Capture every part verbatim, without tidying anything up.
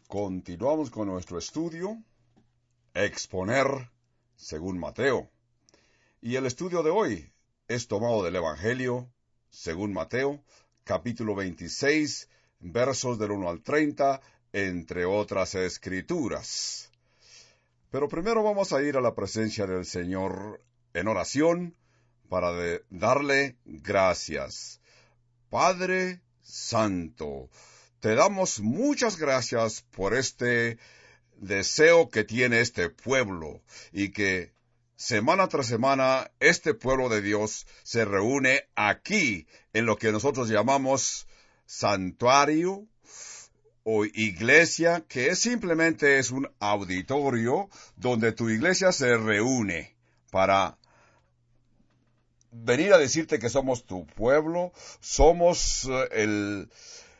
Continuamos con nuestro estudio, Exponer según Mateo. Y el estudio de hoy es tomado del Evangelio según Mateo, capítulo veintiséis, versos del uno al treinta, entre otras escrituras. Pero primero vamos a ir a la presencia del Señor en oración para de darle gracias. Padre Santo, te damos muchas gracias por este deseo que tiene este pueblo y que semana tras semana este pueblo de Dios se reúne aquí en lo que nosotros llamamos santuario o iglesia, que es simplemente es un auditorio donde tu iglesia se reúne para venir a decirte que somos tu pueblo, somos uh, el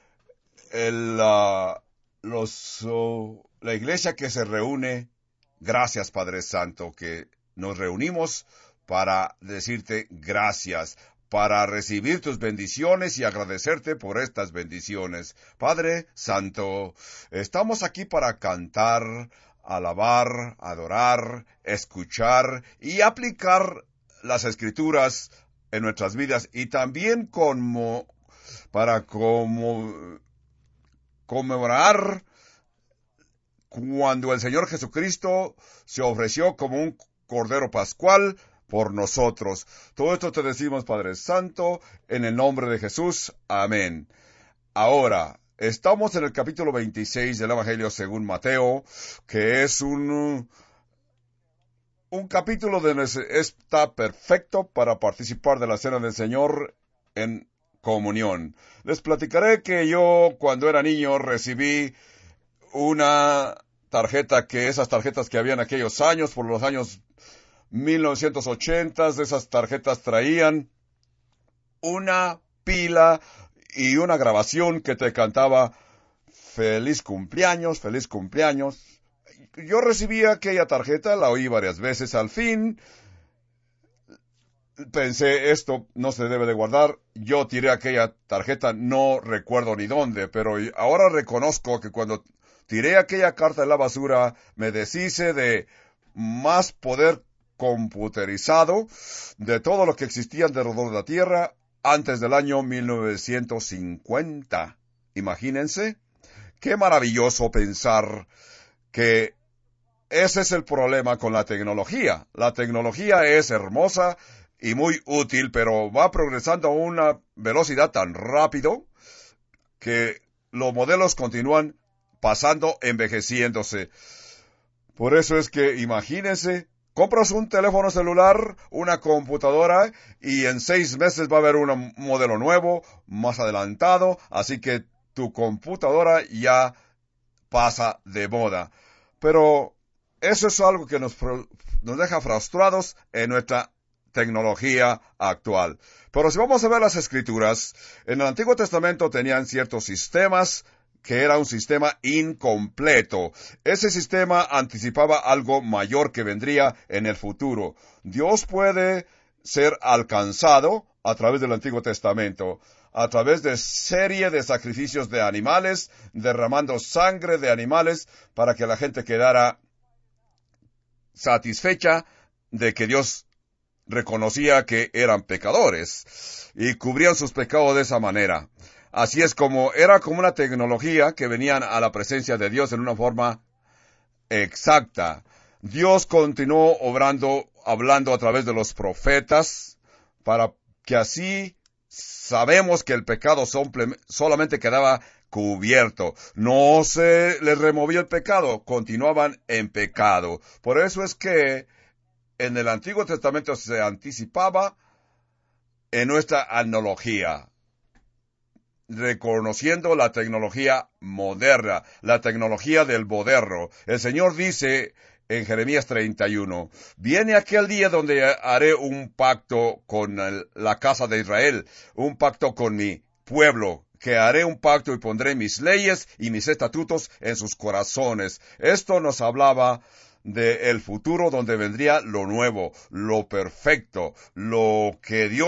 El, uh, los, uh, la iglesia que se reúne. Gracias, Padre Santo, que nos reunimos para decirte gracias, para recibir tus bendiciones y agradecerte por estas bendiciones. Padre Santo, estamos aquí para cantar, alabar, adorar, escuchar y aplicar las Escrituras en nuestras vidas y también como, para como conmemorar cuando el Señor Jesucristo se ofreció como un Cordero Pascual por nosotros. Todo esto te decimos, Padre Santo, en el nombre de Jesús. Amén. Ahora, estamos en el capítulo veintiséis del Evangelio según Mateo, que es un, un capítulo donde está perfecto para participar de la cena del Señor en comunión. Les platicaré que yo cuando era niño recibí una tarjeta, que esas tarjetas que había en aquellos años, por los años mil novecientos ochenta, esas tarjetas traían una pila y una grabación que te cantaba feliz cumpleaños, feliz cumpleaños. Yo recibí aquella tarjeta, la oí varias veces, al fin pensé, esto no se debe de guardar. Yo tiré aquella tarjeta, no recuerdo ni dónde, pero ahora reconozco que cuando tiré aquella carta en la basura, me deshice de más poder computerizado de todo lo que existía alrededor de la Tierra antes del año mil novecientos cincuenta. Imagínense, qué maravilloso pensar que ese es el problema con la tecnología. La tecnología es hermosa y muy útil, pero va progresando a una velocidad tan rápido que los modelos continúan pasando, envejeciéndose. Por eso es que, imagínense, compras un teléfono celular, una computadora, y en seis meses va a haber un modelo nuevo, más adelantado, así que tu computadora ya pasa de moda. Pero eso es algo que nos, nos deja frustrados en nuestra tecnología actual. Pero si vamos a ver las Escrituras, en el Antiguo Testamento tenían ciertos sistemas que era un sistema incompleto. Ese sistema anticipaba algo mayor que vendría en el futuro. Dios puede ser alcanzado a través del Antiguo Testamento, a través de serie de sacrificios de animales, derramando sangre de animales para que la gente quedara satisfecha de que Dios reconocía que eran pecadores y cubrían sus pecados de esa manera. Así es como era como una tecnología que venían a la presencia de Dios en una forma exacta. Dios continuó obrando, hablando a través de los profetas, para que así sabemos que el pecado solamente quedaba cubierto. No se les removía el pecado, continuaban en pecado. Por eso es que en el Antiguo Testamento se anticipaba en nuestra analogía, reconociendo la tecnología moderna, la tecnología del moderno. El Señor dice en Jeremías treinta y uno, viene aquel día donde haré un pacto con el, la casa de Israel, un pacto con mi pueblo, que haré un pacto y pondré mis leyes y mis estatutos en sus corazones. Esto nos hablaba de el futuro donde vendría lo nuevo, lo perfecto, lo que Dios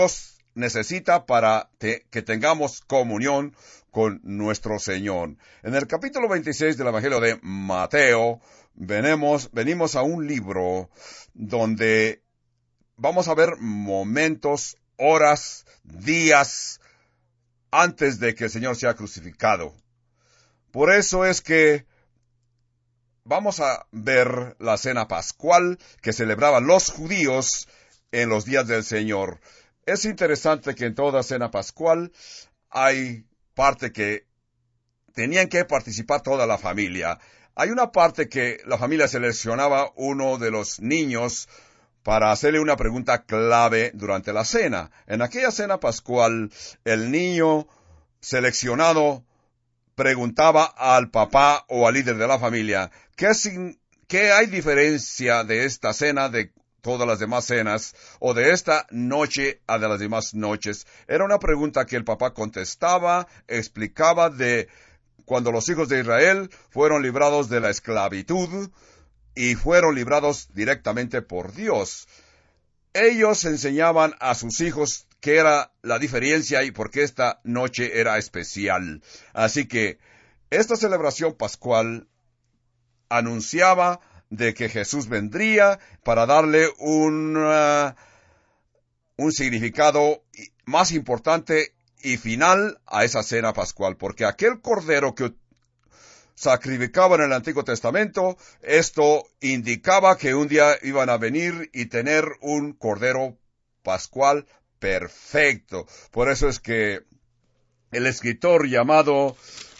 necesita para te, que tengamos comunión con nuestro Señor. En el capítulo veintiséis del Evangelio de Mateo, venimos, venimos a un libro donde vamos a ver momentos, horas, días antes de que el Señor sea crucificado. Por eso es que vamos a ver la cena pascual que celebraban los judíos en los días del Señor. Es interesante que en toda cena pascual hay parte que tenían que participar toda la familia. Hay una parte que la familia seleccionaba uno de los niños para hacerle una pregunta clave durante la cena. En aquella cena pascual, el niño seleccionado preguntaba al papá o al líder de la familia, ¿qué, sin, qué hay diferencia de esta cena de todas las demás cenas, o de esta noche a de las demás noches? Era una pregunta que el papá contestaba, explicaba de cuando los hijos de Israel fueron librados de la esclavitud y fueron librados directamente por Dios. Ellos enseñaban a sus hijos qué era la diferencia y por qué esta noche era especial. Así que esta celebración pascual anunciaba de que Jesús vendría para darle un, uh, un significado más importante y final a esa cena pascual, porque aquel cordero que sacrificaban en el Antiguo Testamento, esto indicaba que un día iban a venir y tener un cordero pascual perfecto. Por eso es que el escritor llamado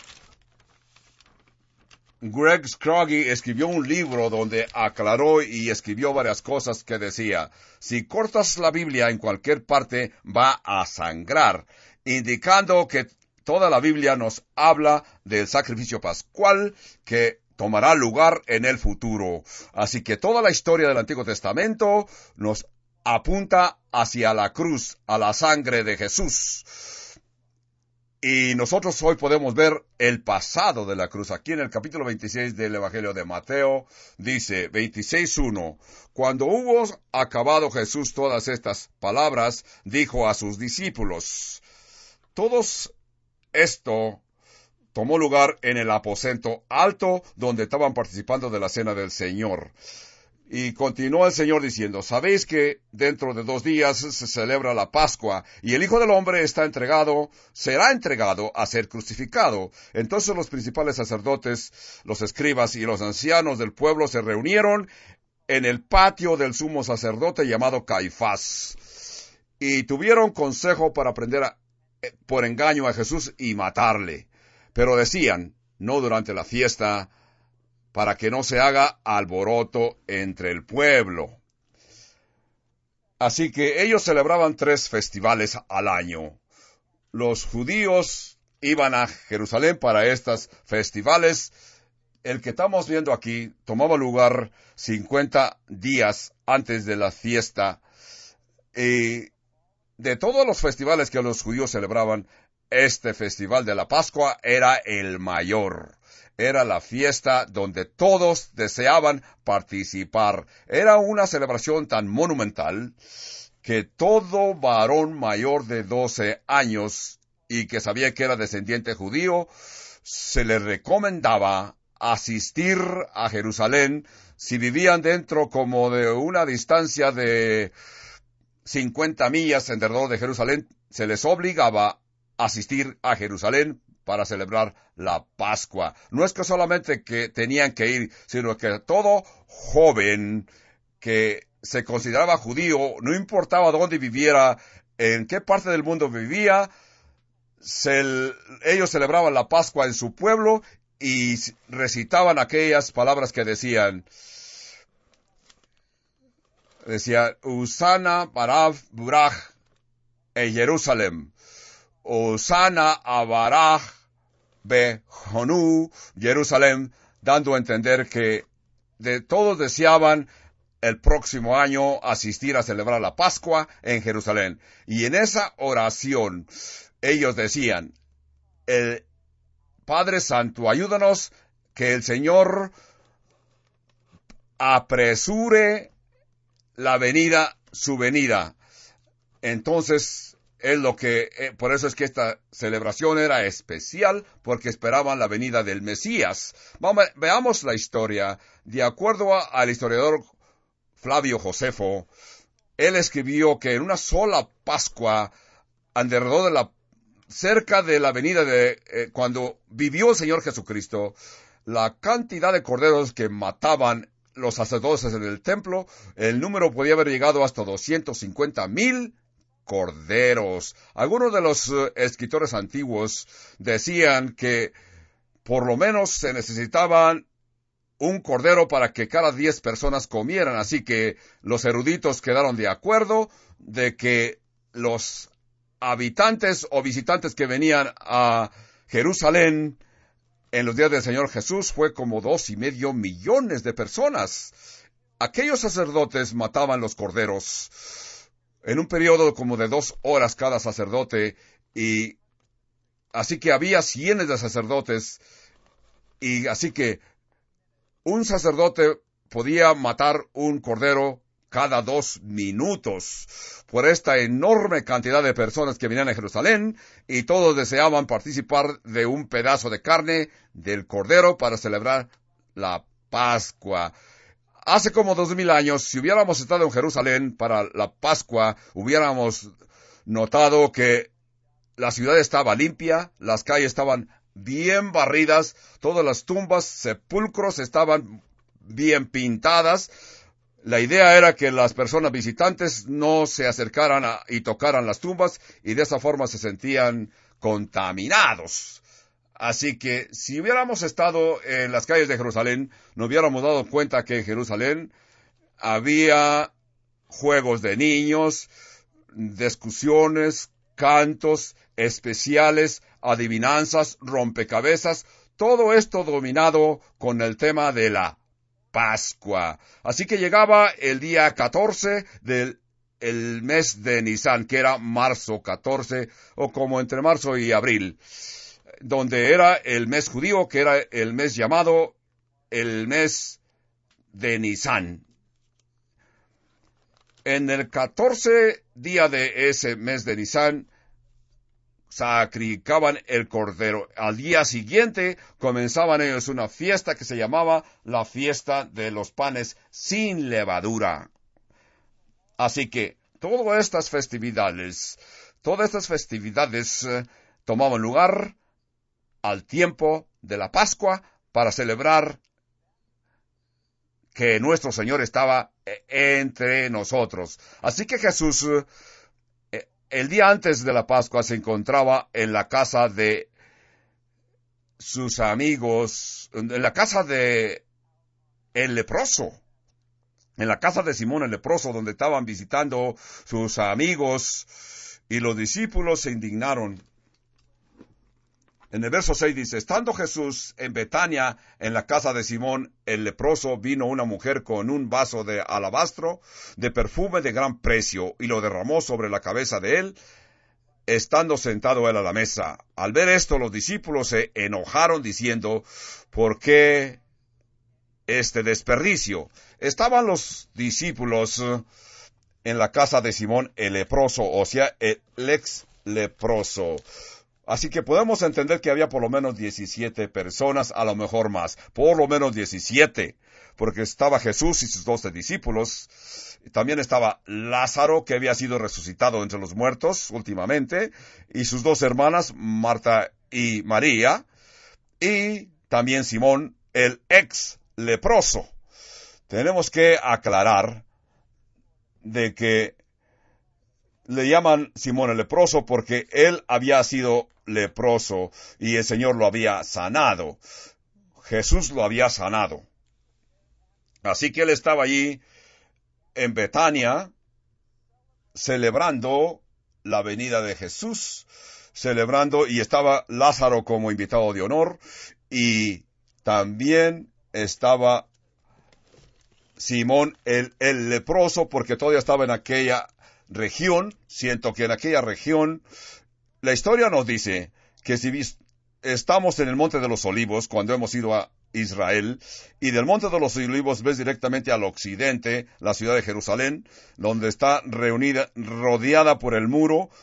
Greg Scroggie escribió un libro donde aclaró y escribió varias cosas que decía, si cortas la Biblia en cualquier parte va a sangrar, indicando que toda la Biblia nos habla del sacrificio pascual que tomará lugar en el futuro. Así que toda la historia del Antiguo Testamento nos apunta hacia la cruz, a la sangre de Jesús. Y nosotros hoy podemos ver el pasado de la cruz. Aquí en el capítulo veintiséis del Evangelio de Mateo, dice veintiséis uno, cuando hubo acabado Jesús todas estas palabras, dijo a sus discípulos, todos esto tomó lugar en el aposento alto donde estaban participando de la cena del Señor. Y continuó el Señor diciendo, sabéis que dentro de dos días se celebra la Pascua, y el Hijo del Hombre está entregado, será entregado a ser crucificado. Entonces los principales sacerdotes, los escribas y los ancianos del pueblo se reunieron en el patio del sumo sacerdote llamado Caifás, y tuvieron consejo para prender a, por engaño a Jesús y matarle. Pero decían, no durante la fiesta, para que no se haga alboroto entre el pueblo. Así que ellos celebraban tres festivales al año. Los judíos iban a Jerusalén para estos festivales. El que estamos viendo aquí tomaba lugar cincuenta días antes de la fiesta. Y de todos los festivales que los judíos celebraban, este festival de la Pascua era el mayor. Era la fiesta donde todos deseaban participar. Era una celebración tan monumental que todo varón mayor de doce años y que sabía que era descendiente judío, se le recomendaba asistir a Jerusalén si vivían dentro como de una distancia de cincuenta millas alrededor de Jerusalén. Se les obligaba a asistir a Jerusalén para celebrar la Pascua. No es que solamente que tenían que ir, sino que todo joven que se consideraba judío, no importaba dónde viviera, en qué parte del mundo vivía, se, ellos celebraban la Pascua en su pueblo y recitaban aquellas palabras que decían, decía, Usana Barav Buraj en Jerusalén. Osana Abaraj Behonu, Jerusalén, dando a entender que de todos deseaban el próximo año asistir a celebrar la Pascua en Jerusalén. Y en esa oración ellos decían, el Padre Santo, ayúdanos que el Señor apresure la venida, su venida. Entonces, es lo que, eh, por eso es que esta celebración era especial, porque esperaban la venida del Mesías. Vamos, veamos la historia. De acuerdo a, al historiador Flavio Josefo, él escribió que en una sola Pascua, alrededor de la, cerca de la venida de, eh, cuando vivió el Señor Jesucristo, la cantidad de corderos que mataban los sacerdotes en el templo, el número podía haber llegado hasta doscientos cincuenta mil corderos. Algunos de los uh, escritores antiguos decían que por lo menos se necesitaban un cordero para que cada diez personas comieran, así que los eruditos quedaron de acuerdo de que los habitantes o visitantes que venían a Jerusalén en los días del Señor Jesús fue como dos y medio millones de personas. Aquellos sacerdotes mataban los corderos en un periodo como de dos horas cada sacerdote, y así que había cientos de sacerdotes, y así que un sacerdote podía matar un cordero cada dos minutos por esta enorme cantidad de personas que venían a Jerusalén, y todos deseaban participar de un pedazo de carne del cordero para celebrar la Pascua. Hace como dos mil años, si hubiéramos estado en Jerusalén para la Pascua, hubiéramos notado que la ciudad estaba limpia, las calles estaban bien barridas, todas las tumbas, sepulcros estaban bien pintadas. La idea era que las personas visitantes no se acercaran a, y tocaran las tumbas, y de esa forma se sentían contaminados. Así que si hubiéramos estado en las calles de Jerusalén, nos hubiéramos dado cuenta que en Jerusalén había juegos de niños, discusiones, cantos especiales, adivinanzas, rompecabezas, todo esto dominado con el tema de la Pascua. Así que llegaba el día catorce del el mes de Nisan, que era marzo catorce, o como entre marzo y abril, donde era el mes judío, que era el mes llamado el mes de Nisan. En el catorce día de ese mes de Nisan, sacrificaban el cordero. Al día siguiente comenzaban ellos una fiesta que se llamaba la fiesta de los panes sin levadura. Así que todas estas festividades, todas estas festividades eh, tomaban lugar al tiempo de la Pascua para celebrar que nuestro Señor estaba entre nosotros. Así que Jesús, eh, el día antes de la Pascua, se encontraba en la casa de sus amigos, en la casa de el leproso, en la casa de Simón el leproso, donde estaban visitando sus amigos, y los discípulos se indignaron. En el verso seis dice, estando Jesús en Betania, en la casa de Simón el leproso, vino una mujer con un vaso de alabastro, de perfume de gran precio, y lo derramó sobre la cabeza de él, estando sentado él a la mesa. Al ver esto, los discípulos se enojaron, diciendo, ¿por qué este desperdicio? Estaban los discípulos en la casa de Simón el leproso, o sea, el ex leproso. Así que podemos entender que había por lo menos diecisiete personas, a lo mejor más, por lo menos diecisiete, porque estaba Jesús y sus doce discípulos. También estaba Lázaro, que había sido resucitado entre los muertos últimamente, y sus dos hermanas, Marta y María, y también Simón, el ex leproso. Tenemos que aclarar de que le llaman Simón el leproso porque él había sido leproso y el Señor lo había sanado. Jesús lo había sanado. Así que él estaba allí en Betania celebrando la venida de Jesús, celebrando, y estaba Lázaro como invitado de honor, y también estaba Simón el, el leproso, porque todavía estaba en aquella región. Siento que en aquella región, la historia nos dice que si estamos en el Monte de los Olivos, cuando hemos ido a Israel, y del Monte de los Olivos ves directamente al occidente la ciudad de Jerusalén, donde está reunida, rodeada por el muro,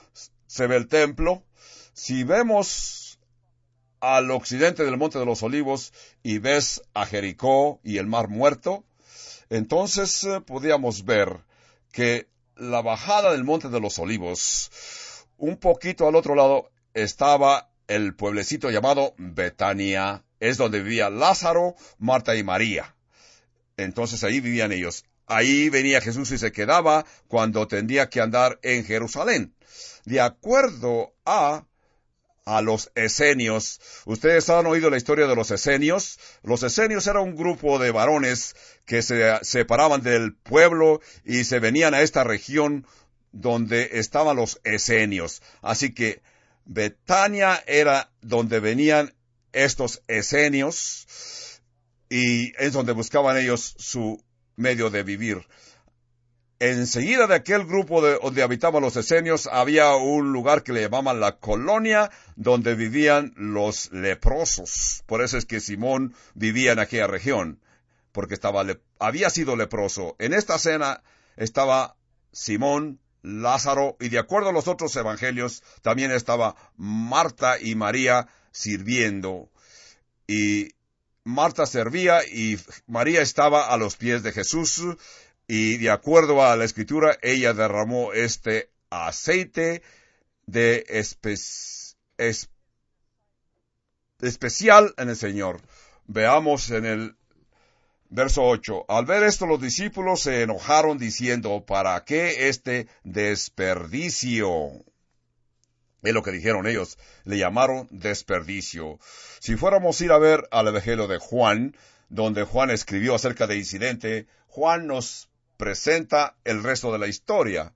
se ve el templo. Si vemos al occidente del Monte de los Olivos y ves a Jericó y el Mar Muerto, entonces eh, podíamos ver que la bajada del Monte de los Olivos, un poquito al otro lado, estaba el pueblecito llamado Betania. Es donde vivía Lázaro, Marta y María. Entonces ahí vivían ellos. Ahí venía Jesús y se quedaba cuando tendría que andar en Jerusalén. De acuerdo a, a los esenios, ustedes han oído la historia de los esenios. Los esenios era un grupo de varones que se separaban del pueblo y se venían a esta región donde estaban los esenios. Así que Betania era donde venían estos esenios y es donde buscaban ellos su medio de vivir. Enseguida de aquel grupo de, donde habitaban los esenios había un lugar que le llamaban la colonia, donde vivían los leprosos. Por eso es que Simón vivía en aquella región, porque estaba le, había sido leproso. En esta cena estaba Simón, Lázaro, y de acuerdo a los otros evangelios, también estaba Marta y María sirviendo. Y Marta servía y María estaba a los pies de Jesús. Y de acuerdo a la Escritura, ella derramó este aceite de espe es especial en el Señor. Veamos en el verso ocho. Al ver esto, los discípulos se enojaron diciendo, ¿para qué este desperdicio? Es lo que dijeron ellos. Le llamaron desperdicio. Si fuéramos a ir a ver al Evangelio de Juan, donde Juan escribió acerca del incidente, Juan nos presenta el resto de la historia.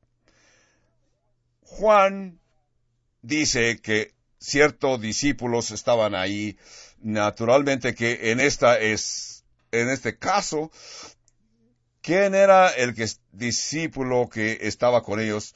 Juan dice que ciertos discípulos estaban ahí. Naturalmente que en esta es, en este caso, ¿quién era el que, discípulo que estaba con ellos?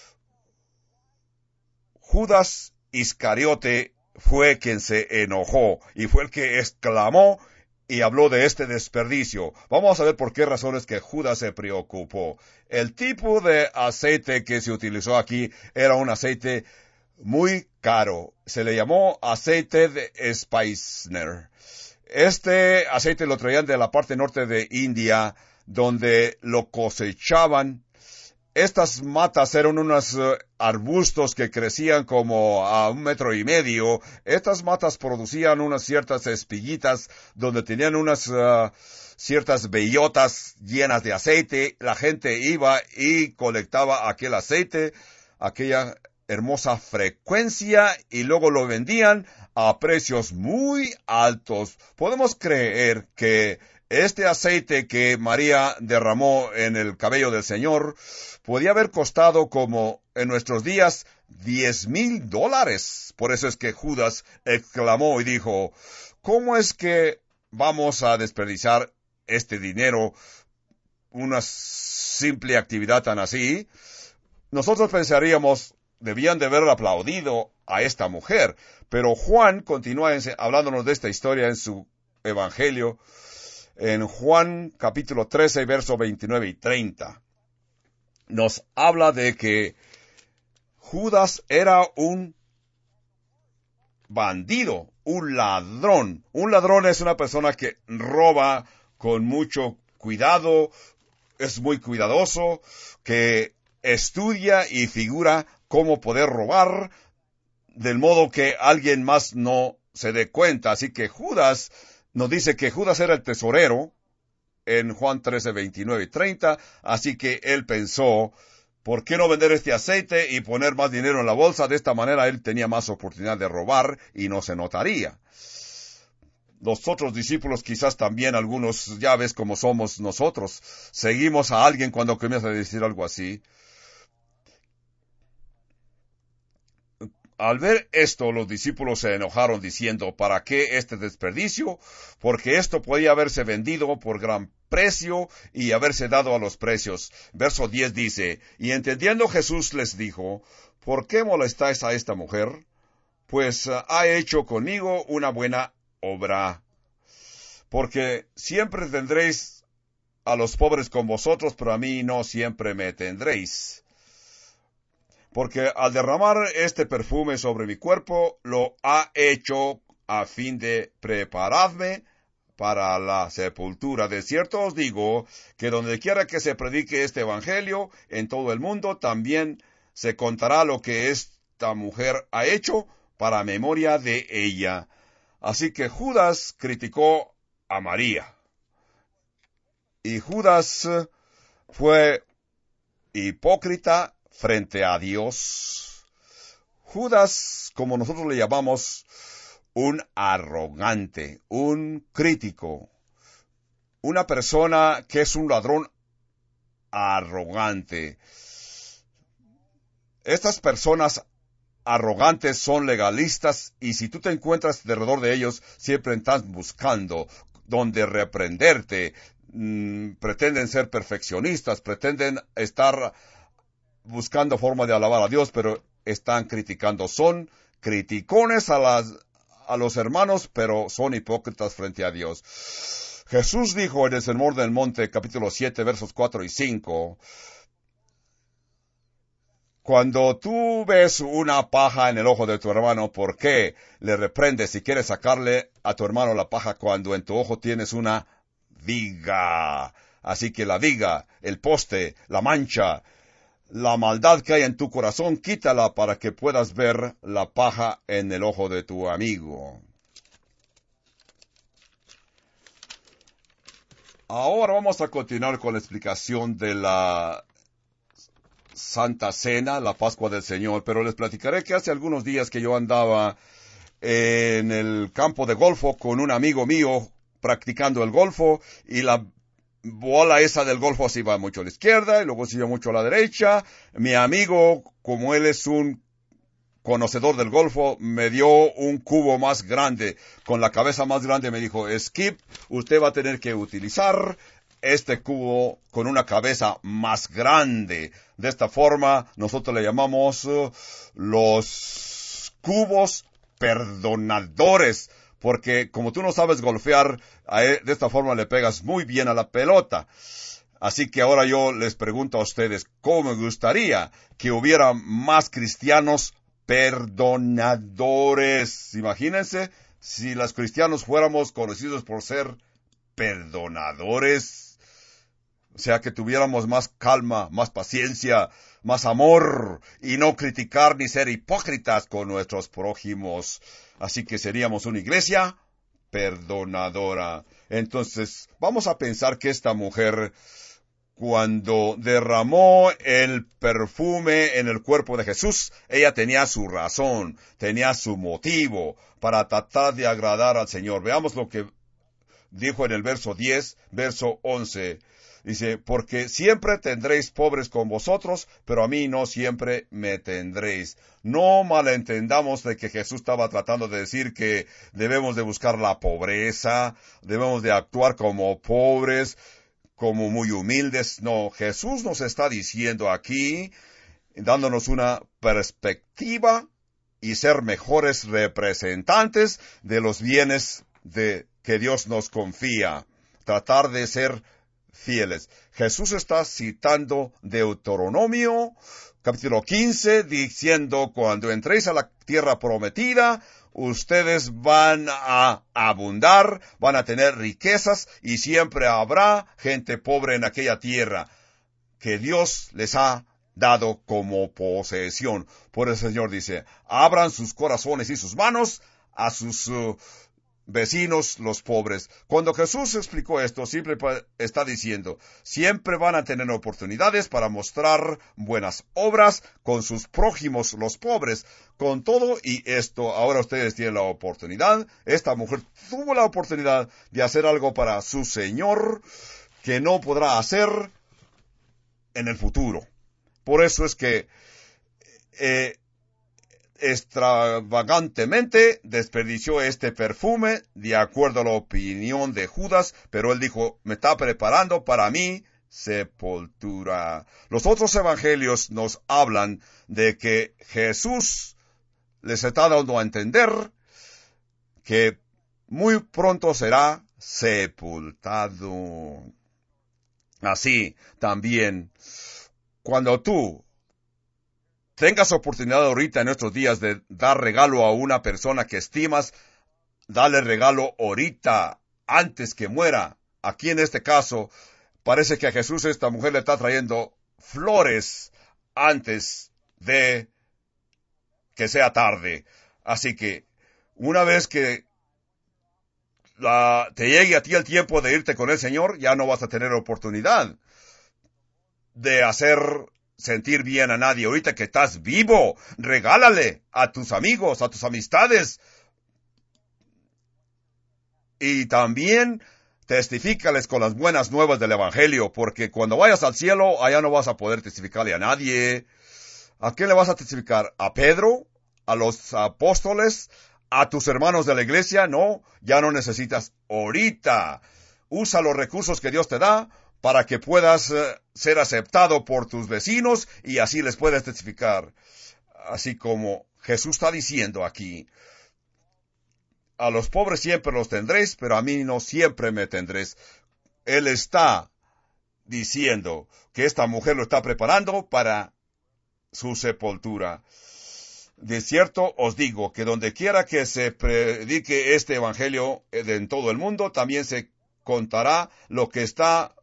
Judas Iscariote fue quien se enojó y fue el que exclamó y habló de este desperdicio. Vamos a ver por qué razones que Judas se preocupó. El tipo de aceite que se utilizó aquí era un aceite muy caro. Se le llamó aceite de Speisner. Este aceite lo traían de la parte norte de India, donde lo cosechaban. Estas matas eran unos uh, arbustos que crecían como a un metro y medio. Estas matas producían unas ciertas espiguitas donde tenían unas uh, ciertas bellotas llenas de aceite. La gente iba y colectaba aquel aceite, aquella hermosa frecuencia, y luego lo vendían a precios muy altos. Podemos creer que este aceite que María derramó en el cabello del Señor podía haber costado como en nuestros días diez mil dólares. Por eso es que Judas exclamó y dijo, ¿cómo es que vamos a desperdiciar este dinero? Una simple actividad tan así. Nosotros pensaríamos, debían de haber aplaudido a esta mujer. Pero Juan continúa hablándonos de esta historia en su evangelio. En Juan capítulo trece, versos veintinueve y treinta, nos habla de que Judas era un bandido, un ladrón. Un ladrón es una persona que roba con mucho cuidado, es muy cuidadoso, que estudia y figura cómo poder robar, del modo que alguien más no se dé cuenta. Así que Judas nos dice que Judas era el tesorero en Juan trece, veintinueve y treinta, así que él pensó, ¿por qué no vender este aceite y poner más dinero en la bolsa? De esta manera él tenía más oportunidad de robar y no se notaría. Los otros discípulos, quizás también algunos, ya ves cómo somos nosotros, seguimos a alguien cuando comienza a decir algo así. Al ver esto, los discípulos se enojaron diciendo, ¿para qué este desperdicio? Porque esto podía haberse vendido por gran precio y haberse dado a los precios. Verso diez dice, y entendiendo Jesús les dijo, ¿por qué molestáis a esta mujer? Pues uh, ha hecho conmigo una buena obra. Porque siempre tendréis a los pobres con vosotros, pero a mí no siempre me tendréis. porque al derramar este perfume sobre mi cuerpo, lo ha hecho a fin de prepararme para la sepultura. De cierto os digo que donde quiera que se predique este evangelio en todo el mundo, también se contará lo que esta mujer ha hecho para memoria de ella. Así que Judas criticó a María. Y Judas fue hipócrita frente a Dios. Judas, como nosotros le llamamos, un arrogante, un crítico, una persona que es un ladrón arrogante. Estas personas arrogantes son legalistas y si tú te encuentras alrededor de ellos, siempre estás buscando donde reprenderte. Mm, pretenden ser perfeccionistas, pretenden estar buscando forma de alabar a Dios, pero están criticando. Son criticones a las a los hermanos, pero son hipócritas frente a Dios. Jesús dijo en el Sermón del Monte, capítulo siete, versos cuatro y cinco, cuando tú ves una paja en el ojo de tu hermano, ¿por qué le reprendes si quieres sacarle a tu hermano la paja cuando en tu ojo tienes una viga? Así que la viga, el poste, la mancha, la maldad que hay en tu corazón, quítala para que puedas ver la paja en el ojo de tu amigo. Ahora vamos a continuar con la explicación de la Santa Cena, la Pascua del Señor, pero les platicaré que hace algunos días que yo andaba en el campo de golfo con un amigo mío practicando el golfo y la bola esa del golfo se iba mucho a la izquierda y luego se iba mucho a la derecha. Mi amigo, como él es un conocedor del golfo, me dio un cubo más grande, con la cabeza más grande. Me dijo, Skip, usted va a tener que utilizar este cubo con una cabeza más grande. De esta forma, nosotros le llamamos uh, los cubos perdonadores. Porque como tú no sabes golfear, de esta forma le pegas muy bien a la pelota. Así que ahora yo les pregunto a ustedes, ¿cómo me gustaría que hubiera más cristianos perdonadores? Imagínense si los cristianos fuéramos conocidos por ser perdonadores. O sea, que tuviéramos más calma, más paciencia, más amor, y no criticar ni ser hipócritas con nuestros prójimos. Así que seríamos una iglesia perdonadora. Entonces, vamos a pensar que esta mujer, cuando derramó el perfume en el cuerpo de Jesús, ella tenía su razón, tenía su motivo para tratar de agradar al Señor. Veamos lo que dijo en el verso diez, verso once. Dice, porque siempre tendréis pobres con vosotros, pero a mí no siempre me tendréis. No malentendamos de que Jesús estaba tratando de decir que debemos de buscar la pobreza, debemos de actuar como pobres, como muy humildes. No, Jesús nos está diciendo aquí, dándonos una perspectiva y ser mejores representantes de los bienes de que Dios nos confía. Tratar de ser fieles. Jesús está citando Deuteronomio, capítulo quince, diciendo, cuando entréis a la tierra prometida, ustedes van a abundar, van a tener riquezas y siempre habrá gente pobre en aquella tierra que Dios les ha dado como posesión. Por eso el Señor dice, abran sus corazones y sus manos a sus uh, vecinos, los pobres. Cuando Jesús explicó esto, siempre está diciendo, siempre van a tener oportunidades para mostrar buenas obras con sus prójimos, los pobres. Con todo y esto, ahora ustedes tienen la oportunidad. Esta mujer tuvo la oportunidad de hacer algo para su Señor que no podrá hacer en el futuro. Por eso es que eh, extravagantemente desperdició este perfume de acuerdo a la opinión de Judas, pero él dijo, me está preparando para mi sepultura. Los otros evangelios nos hablan de que Jesús les está dando a entender que muy pronto será sepultado. Así también, cuando tú tengas oportunidad ahorita en estos días de dar regalo a una persona que estimas, dale regalo ahorita, antes que muera. Aquí en este caso, parece que a Jesús esta mujer le está trayendo flores antes de que sea tarde. Así que, una vez que la, te llegue a ti el tiempo de irte con el Señor, ya no vas a tener oportunidad de hacer sentir bien a nadie. Ahorita que estás vivo, regálale a tus amigos, a tus amistades. Y también testifícales con las buenas nuevas del Evangelio, porque cuando vayas al cielo, allá no vas a poder testificarle a nadie. ¿A quién le vas a testificar? ¿A Pedro? ¿A los apóstoles? ¿A tus hermanos de la iglesia? No, ya no necesitas ahorita. Usa los recursos que Dios te da para que puedas uh, ser aceptado por tus vecinos y así les puedes testificar. Así como Jesús está diciendo aquí, a los pobres siempre los tendréis, pero a mí no siempre me tendréis. Él está diciendo que esta mujer lo está preparando para su sepultura. De cierto os digo que donde quiera que se predique este evangelio en todo el mundo, también se contará lo que esta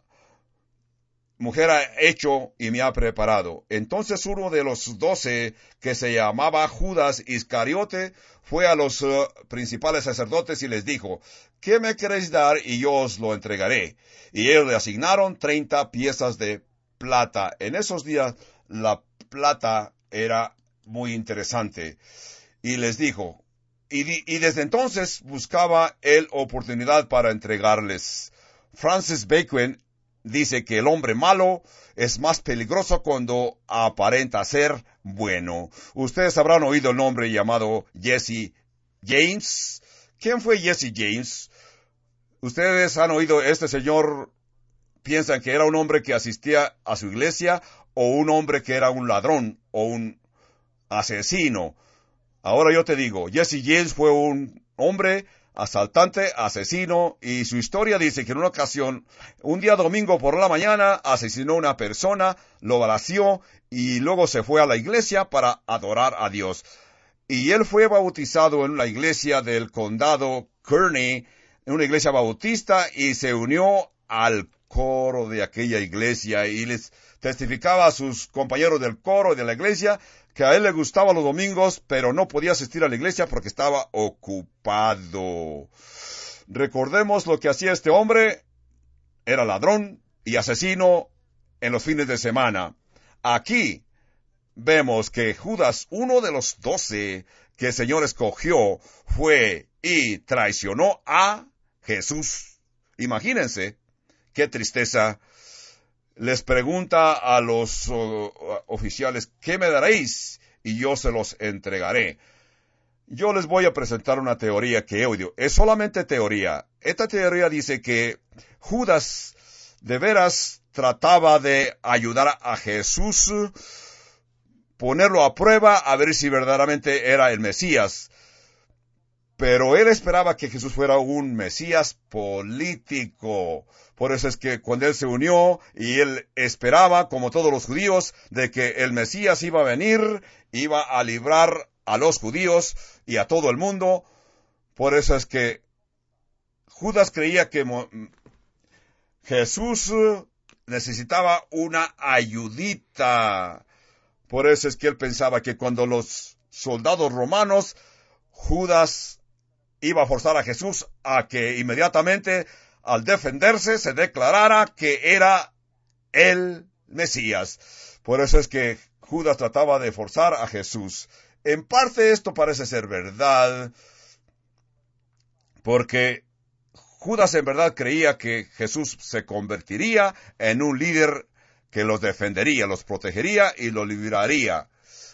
mujer ha hecho y me ha preparado. Entonces uno de los doce, que se llamaba Judas Iscariote, fue a los uh, principales sacerdotes y les dijo, ¿qué me queréis dar y yo os lo entregaré? Y ellos le asignaron treinta piezas de plata. En esos días la plata era muy interesante. Y les dijo, y, di, y desde entonces buscaba él oportunidad para entregarles. Francis Bacon dice que el hombre malo es más peligroso cuando aparenta ser bueno. Ustedes habrán oído el nombre llamado Jesse James. ¿Quién fue Jesse James? Ustedes han oído, este señor, piensan que era un hombre que asistía a su iglesia o un hombre que era un ladrón o un asesino. Ahora yo te digo, Jesse James fue un hombre asaltante, asesino, y su historia dice que en una ocasión, un día domingo por la mañana, asesinó a una persona, lo balació y luego se fue a la iglesia para adorar a Dios. Y él fue bautizado en la iglesia del condado Kearney, en una iglesia bautista, y se unió al coro de aquella iglesia y les testificaba a sus compañeros del coro de la iglesia que a él le gustaba los domingos, pero no podía asistir a la iglesia porque estaba ocupado. Recordemos lo que hacía este hombre. Era ladrón y asesino en los fines de semana. Aquí vemos que Judas, uno de los doce que el Señor escogió, fue y traicionó a Jesús. Imagínense qué tristeza. Les pregunta a los uh, oficiales, ¿qué me daréis? Y yo se los entregaré. Yo les voy a presentar una teoría que he oído. Es solamente teoría. Esta teoría dice que Judas de veras trataba de ayudar a Jesús, ponerlo a prueba, a ver si verdaderamente era el Mesías. Pero él esperaba que Jesús fuera un Mesías político. Por eso es que cuando él se unió y él esperaba, como todos los judíos, de que el Mesías iba a venir, iba a librar a los judíos y a todo el mundo. Por eso es que Judas creía que Jesús necesitaba una ayudita. Por eso es que él pensaba que cuando los soldados romanos, Judas iba a forzar a Jesús a que inmediatamente, al defenderse, se declarara que era el Mesías. Por eso es que Judas trataba de forzar a Jesús. En parte esto parece ser verdad, porque Judas en verdad creía que Jesús se convertiría en un líder que los defendería, los protegería y los libraría.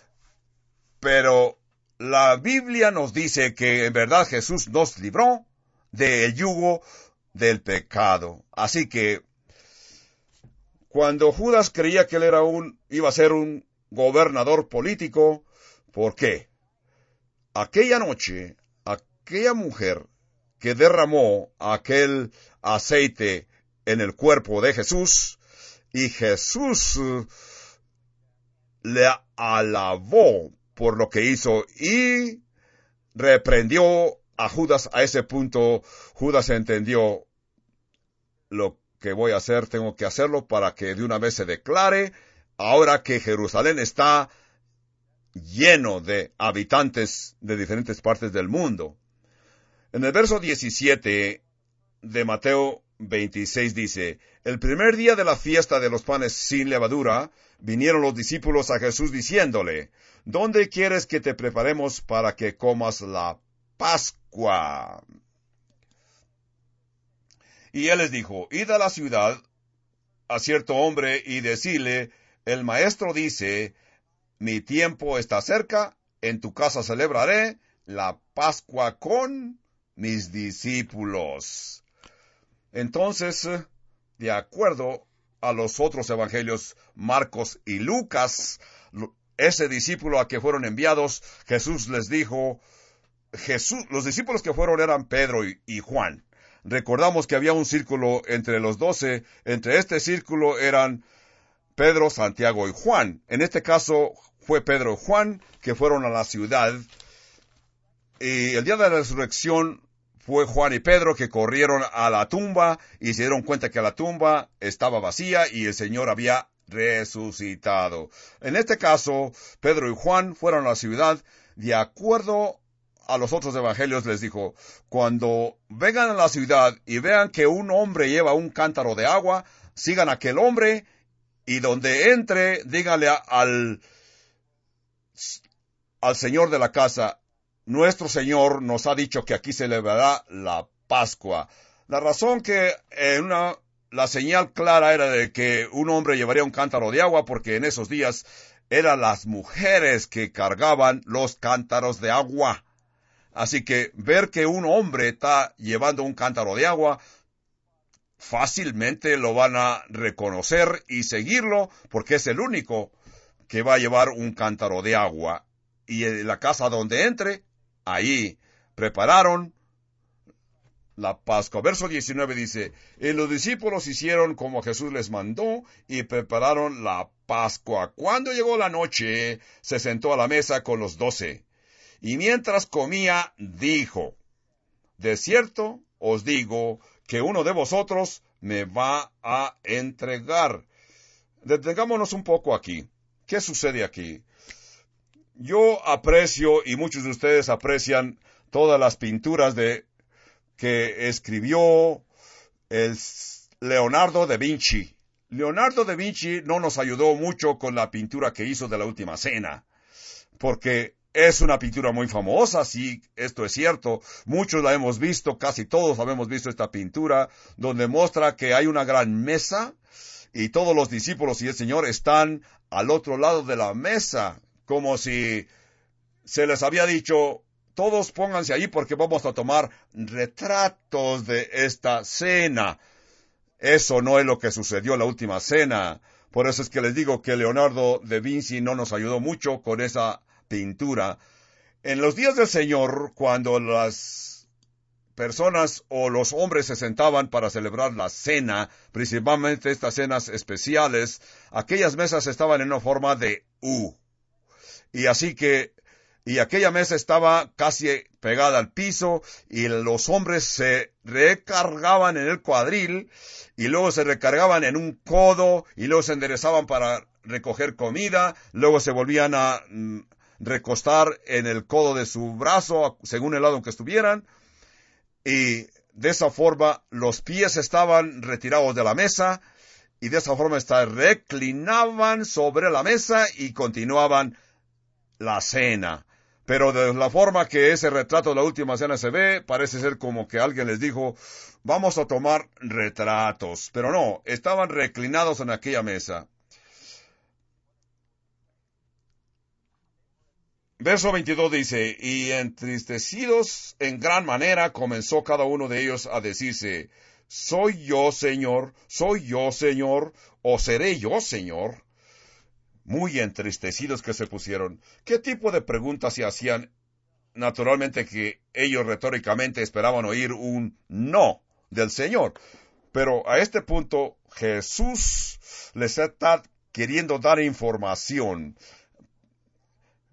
Pero la Biblia nos dice que en verdad Jesús nos libró del yugo del pecado. Así que cuando Judas creía que él era un, iba a ser un gobernador político, ¿por qué? Aquella noche, aquella mujer que derramó aquel aceite en el cuerpo de Jesús, y Jesús le alabó por lo que hizo y reprendió a Judas. A ese punto, Judas entendió: lo que voy a hacer, tengo que hacerlo para que de una vez se declare, ahora que Jerusalén está lleno de habitantes de diferentes partes del mundo. En el verso diecisiete de Mateo veintiséis dice: el primer día de la fiesta de los panes sin levadura, vinieron los discípulos a Jesús diciéndole: ¿dónde quieres que te preparemos para que comas la Pascua? Y él les dijo: id a la ciudad a cierto hombre y decidle: el maestro dice, mi tiempo está cerca, en tu casa celebraré la Pascua con mis discípulos. Entonces, de acuerdo a los otros evangelios, Marcos y Lucas, ese discípulo a que fueron enviados, Jesús les dijo, Jesús, los discípulos que fueron eran Pedro y, y Juan. Recordamos que había un círculo entre los doce. Entre este círculo eran Pedro, Santiago y Juan. En este caso fue Pedro y Juan que fueron a la ciudad. Y el día de la resurrección fue Juan y Pedro que corrieron a la tumba y se dieron cuenta que la tumba estaba vacía y el Señor había resucitado. En este caso, Pedro y Juan fueron a la ciudad. De acuerdo a los otros evangelios les dijo: cuando vengan a la ciudad y vean que un hombre lleva un cántaro de agua, sigan a aquel hombre y donde entre, díganle al, al señor de la casa: nuestro Señor nos ha dicho que aquí celebrará la Pascua. La razón que en una, la señal clara era de que un hombre llevaría un cántaro de agua, porque en esos días eran las mujeres que cargaban los cántaros de agua. Así que ver que un hombre está llevando un cántaro de agua, fácilmente lo van a reconocer y seguirlo, porque es el único que va a llevar un cántaro de agua. Y en la casa donde entre, ahí prepararon la Pascua. Verso diecinueve dice: y los discípulos hicieron como Jesús les mandó y prepararon la Pascua. Cuando llegó la noche, se sentó a la mesa con los doce. Y mientras comía, dijo: de cierto os digo que uno de vosotros me va a entregar. Detengámonos un poco aquí. ¿Qué sucede aquí? Yo aprecio, y muchos de ustedes aprecian, todas las pinturas de que escribió el Leonardo da Vinci. Leonardo da Vinci no nos ayudó mucho con la pintura que hizo de la Última Cena, porque es una pintura muy famosa, sí, esto es cierto. Muchos la hemos visto, casi todos habemos visto esta pintura, donde muestra que hay una gran mesa y todos los discípulos y el Señor están al otro lado de la mesa, como si se les había dicho: todos pónganse ahí porque vamos a tomar retratos de esta cena. Eso no es lo que sucedió en la Última Cena. Por eso es que les digo que Leonardo da Vinci no nos ayudó mucho con esa pintura. En los días del Señor, cuando las personas o los hombres se sentaban para celebrar la cena, principalmente estas cenas especiales, aquellas mesas estaban en una forma de U. Y así que, y aquella mesa estaba casi pegada al piso, y los hombres se recargaban en el cuadril, y luego se recargaban en un codo, y luego se enderezaban para recoger comida, luego se volvían a mm, recostar en el codo de su brazo, según el lado en que estuvieran, y de esa forma los pies estaban retirados de la mesa, y de esa forma se reclinaban sobre la mesa y continuaban la cena. Pero de la forma que ese retrato de la Última Cena se ve, parece ser como que alguien les dijo: vamos a tomar retratos. Pero no, estaban reclinados en aquella mesa. Verso veintidós dice: y entristecidos en gran manera comenzó cada uno de ellos a decirse: ¿soy yo, Señor? ¿Soy yo, Señor? ¿O seré yo, Señor? Muy entristecidos que se pusieron. ¿Qué tipo de preguntas se hacían? Naturalmente que ellos retóricamente esperaban oír un no del Señor. Pero a este punto Jesús les está queriendo dar información.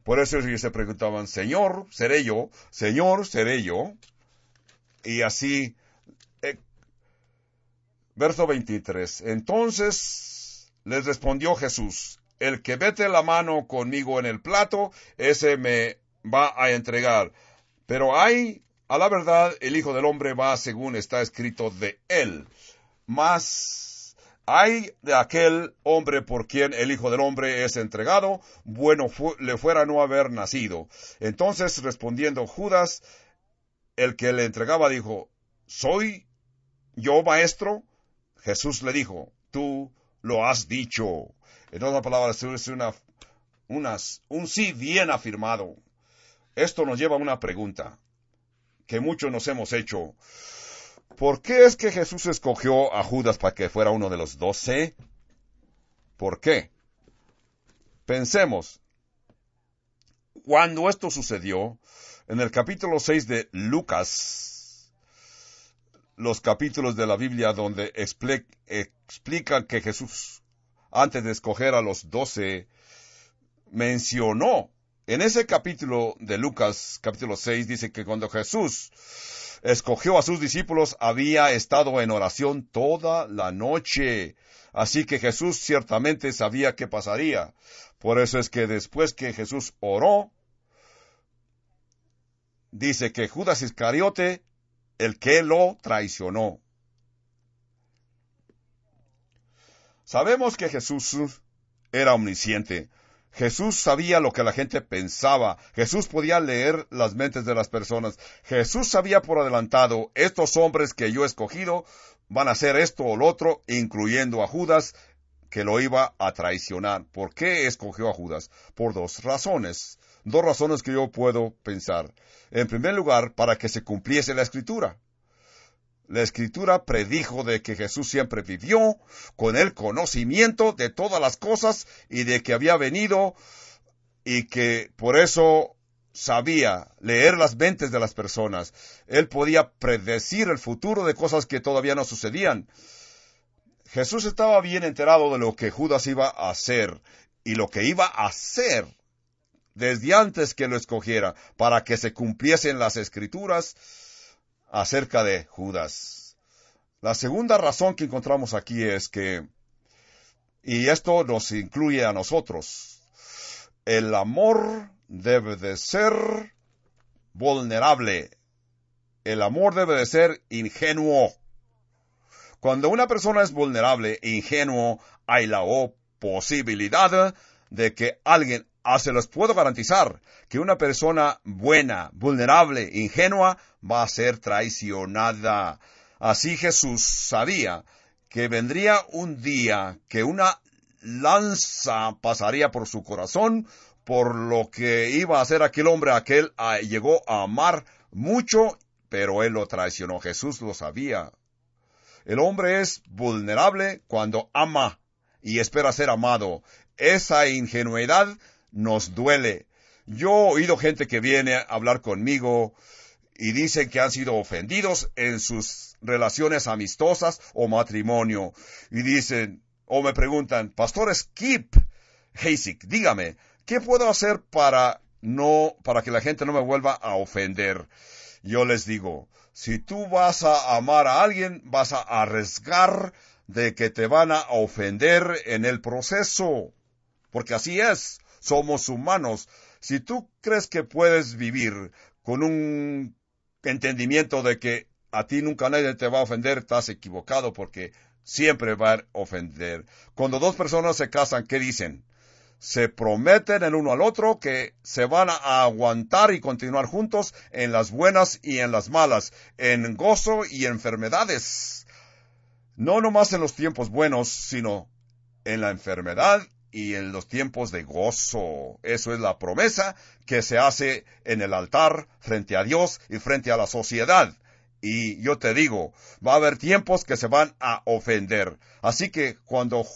Por eso ellos se preguntaban, Señor, ¿seré yo? Señor, ¿seré yo? Y así, eh, verso veintitrés. Entonces les respondió Jesús, el que mete la mano conmigo en el plato, ese me va a entregar. Pero hay, a la verdad, el Hijo del Hombre va según está escrito de él. Mas hay de aquel hombre por quien el Hijo del Hombre es entregado, bueno fu- le fuera no haber nacido. Entonces respondiendo Judas, el que le entregaba, dijo, ¿soy yo maestro? Jesús le dijo, tú lo has dicho. En otras palabras, es una, unas, un sí bien afirmado. Esto nos lleva a una pregunta que muchos nos hemos hecho. ¿Por qué es que Jesús escogió a Judas para que fuera uno de los doce? ¿Por qué? Pensemos. Cuando esto sucedió, en el capítulo seis de Lucas, los capítulos de la Biblia donde expli- explican que Jesús, antes de escoger a los doce, mencionó, en ese capítulo de Lucas, capítulo seis, dice que cuando Jesús escogió a sus discípulos, había estado en oración toda la noche. Así que Jesús ciertamente sabía qué pasaría. Por eso es que después que Jesús oró, dice que Judas Iscariote, el que lo traicionó. Sabemos que Jesús era omnisciente. Jesús sabía lo que la gente pensaba. Jesús podía leer las mentes de las personas. Jesús sabía por adelantado, estos hombres que yo he escogido van a hacer esto o lo otro, incluyendo a Judas, que lo iba a traicionar. ¿Por qué escogió a Judas? Por dos razones. Dos razones que yo puedo pensar. En primer lugar, para que se cumpliese la Escritura. La Escritura predijo de que Jesús siempre vivió con el conocimiento de todas las cosas y de que había venido y que por eso sabía leer las mentes de las personas. Él podía predecir el futuro de cosas que todavía no sucedían. Jesús estaba bien enterado de lo que Judas iba a hacer y lo que iba a hacer desde antes que lo escogiera para que se cumpliesen las Escrituras acerca de Judas. La segunda razón que encontramos aquí es que, y esto nos incluye a nosotros, el amor debe de ser vulnerable. El amor debe de ser ingenuo. Cuando una persona es vulnerable e ingenuo, hay la posibilidad de que alguien, ah, se los puedo garantizar, que una persona buena, vulnerable, ingenua, va a ser traicionada. Así Jesús sabía que vendría un día que una lanza pasaría por su corazón, por lo que iba a hacer aquel hombre, aquel ah, llegó a amar mucho, pero él lo traicionó. Jesús lo sabía. El hombre es vulnerable cuando ama y espera ser amado. Esa ingenuidad nos duele. Yo he oído gente que viene a hablar conmigo y dicen que han sido ofendidos en sus relaciones amistosas o matrimonio. Y dicen, o me preguntan, Pastor Skip Hasek, dígame, ¿qué puedo hacer para no, para que la gente no me vuelva a ofender? Yo les digo, si tú vas a amar a alguien, vas a arriesgar de que te van a ofender en el proceso. Porque así es, somos humanos. Si tú crees que puedes vivir con un entendimiento de que a ti nunca nadie te va a ofender, estás equivocado porque siempre va a ofender. Cuando dos personas se casan, ¿qué dicen? Se prometen el uno al otro que se van a aguantar y continuar juntos en las buenas y en las malas, en gozo y enfermedades. No nomás en los tiempos buenos, sino en la enfermedad y en los tiempos de gozo. Eso es la promesa que se hace en el altar frente a Dios y frente a la sociedad. Y yo te digo, va a haber tiempos que se van a ofender. Así que cuando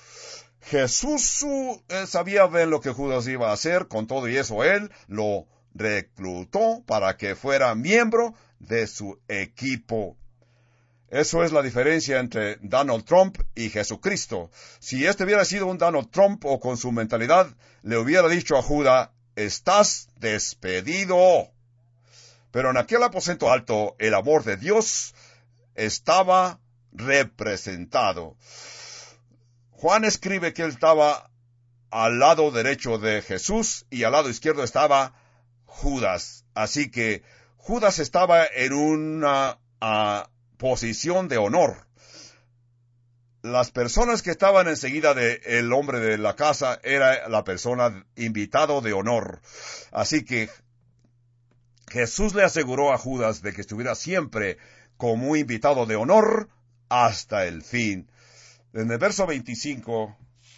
Jesús eh, sabía bien lo que Judas iba a hacer, con todo y eso él lo reclutó para que fuera miembro de su equipo. Eso es la diferencia entre Donald Trump y Jesucristo. Si este hubiera sido un Donald Trump o con su mentalidad, le hubiera dicho a Judas, estás despedido. Pero en aquel aposento alto, el amor de Dios estaba representado. Juan escribe que él estaba al lado derecho de Jesús y al lado izquierdo estaba Judas. Así que Judas estaba en una uh, posición de honor. Las personas que estaban enseguida del hombre de la casa era la persona invitado de honor. Así que Jesús le aseguró a Judas de que estuviera siempre como invitado de honor hasta el fin. En el verso veinticinco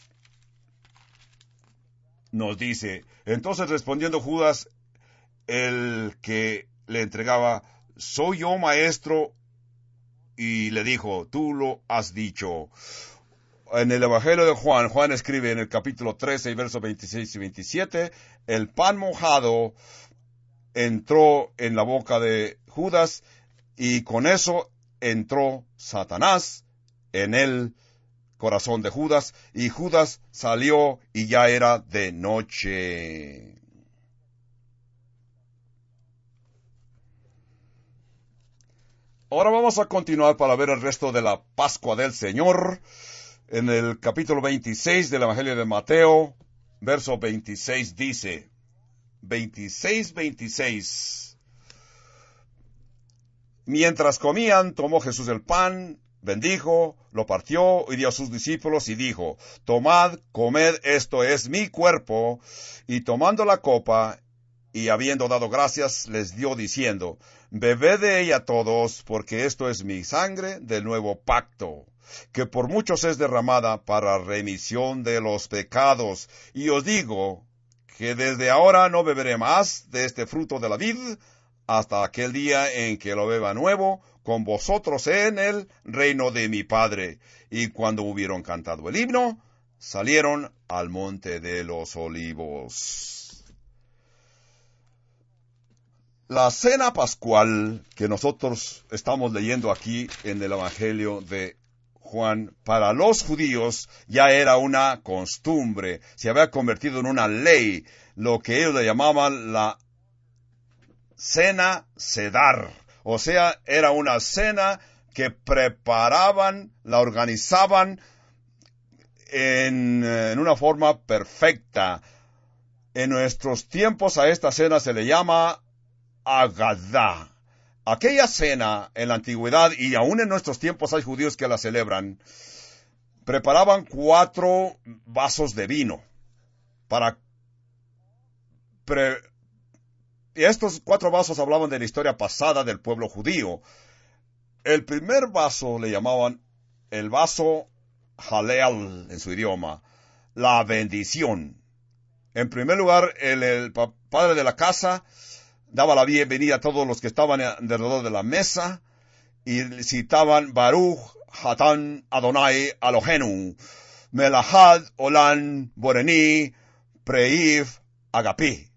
nos dice, entonces respondiendo Judas, el que le entregaba, soy yo, maestro, y le dijo, tú lo has dicho. En el Evangelio de Juan, Juan escribe en el capítulo trece, versos veintiséis y veintisiete, el pan mojado entró en la boca de Judas y con eso entró Satanás en el corazón de Judas y Judas salió y ya era de noche. Ahora vamos a continuar para ver el resto de la Pascua del Señor en el capítulo veintiséis del Evangelio de Mateo, verso veintiséis dice, veintiséis, veintiséis. Mientras comían, tomó Jesús el pan, bendijo, lo partió y dio a sus discípulos y dijo, tomad, comed, esto es mi cuerpo. Y tomando la copa y habiendo dado gracias, les dio diciendo, bebed de ella todos, porque esto es mi sangre del nuevo pacto, que por muchos es derramada para remisión de los pecados. Y os digo que desde ahora no beberé más de este fruto de la vid, hasta aquel día en que lo beba nuevo con vosotros en el reino de mi Padre. Y cuando hubieron cantado el himno, salieron al monte de los olivos. La cena pascual que nosotros estamos leyendo aquí en el Evangelio de Juan, para los judíos ya era una costumbre, se había convertido en una ley, lo que ellos le llamaban la cena sedar. O sea, era una cena que preparaban, la organizaban en, en una forma perfecta. En nuestros tiempos a esta cena se le llama Agadá. Aquella cena en la antigüedad, y aún en nuestros tiempos hay judíos que la celebran, preparaban cuatro vasos de vino para... Pre- y estos cuatro vasos hablaban de la historia pasada del pueblo judío. El primer vaso le llamaban el vaso Halel en su idioma, la bendición. En primer lugar, el, el padre de la casa daba la bienvenida a todos los que estaban alrededor de la mesa y citaban Baruch Hatán Adonai Eloheinu, Melahad Olam Boreni Preiv Agapi.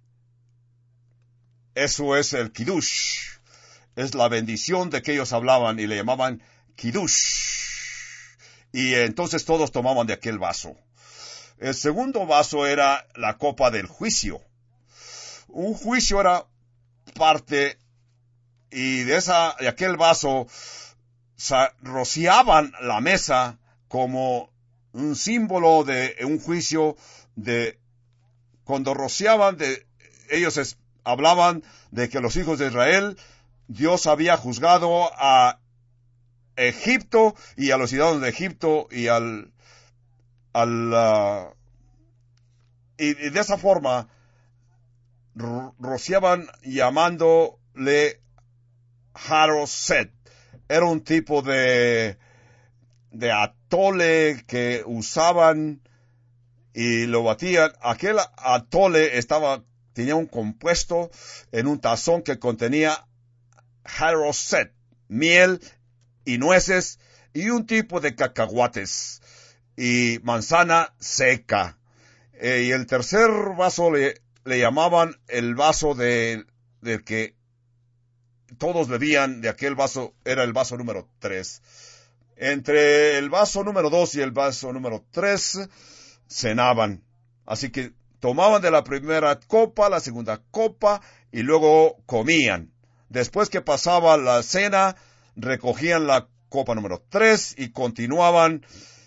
Eso es el Kiddush. Es la bendición de que ellos hablaban y le llamaban Kiddush. Y entonces todos tomaban de aquel vaso. El segundo vaso era la copa del juicio. Un juicio era parte, y de esa, de aquel vaso rociaban la mesa como un símbolo de un juicio. De cuando rociaban, de ellos es, hablaban de que los hijos de Israel, Dios había juzgado a Egipto y a los ciudadanos de Egipto y al, al uh, y, y de esa forma ro- rociaban llamándole Haroset. Era un tipo de de atole que usaban y lo batían. Aquel atole estaba tenía un compuesto en un tazón que contenía Haroset, miel y nueces y un tipo de cacahuates y manzana seca. Eh, y el tercer vaso le, le llamaban el vaso de, de que todos bebían. De aquel vaso era el vaso número tres. Entre el vaso número dos y el vaso número tres cenaban. Así que tomaban de la primera copa, la segunda copa, y luego comían. Después que pasaba la cena, recogían la copa número tres y continuaban.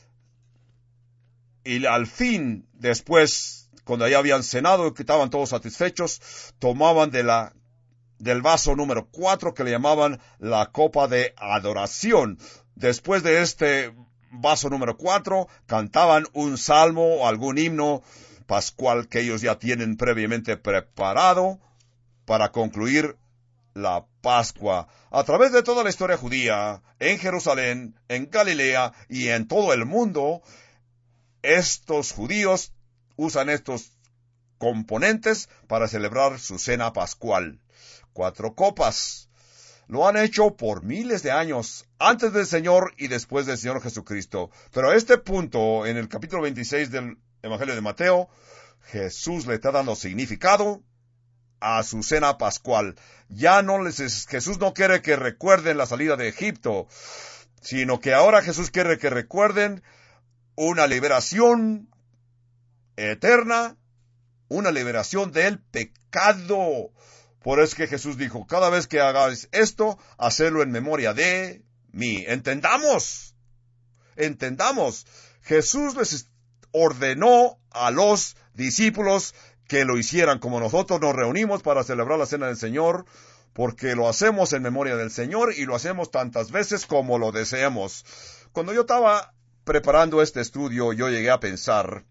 Y al fin, después, cuando ya habían cenado y que estaban todos satisfechos, tomaban de la, del vaso número cuatro, que le llamaban la copa de adoración. Después de este vaso número cuatro, cantaban un salmo o algún himno pascual que ellos ya tienen previamente preparado para concluir la Pascua. A través de toda la historia judía, en Jerusalén, en Galilea y en todo el mundo, estos judíos usan estos componentes para celebrar su cena pascual. Cuatro copas. Lo han hecho por miles de años, antes del Señor y después del Señor Jesucristo. Pero a este punto, en el capítulo veintiséis del Evangelio de Mateo, Jesús le está dando significado a su cena pascual. Ya no les, Jesús no quiere que recuerden la salida de Egipto, sino que ahora Jesús quiere que recuerden una liberación eterna, una liberación del pecado. Por eso es que Jesús dijo, cada vez que hagáis esto, hacedlo en memoria de mí. Entendamos, entendamos. Jesús les ordenó a los discípulos que lo hicieran, como nosotros nos reunimos para celebrar la cena del Señor, porque lo hacemos en memoria del Señor y lo hacemos tantas veces como lo deseemos. Cuando yo estaba preparando este estudio, yo llegué a pensar,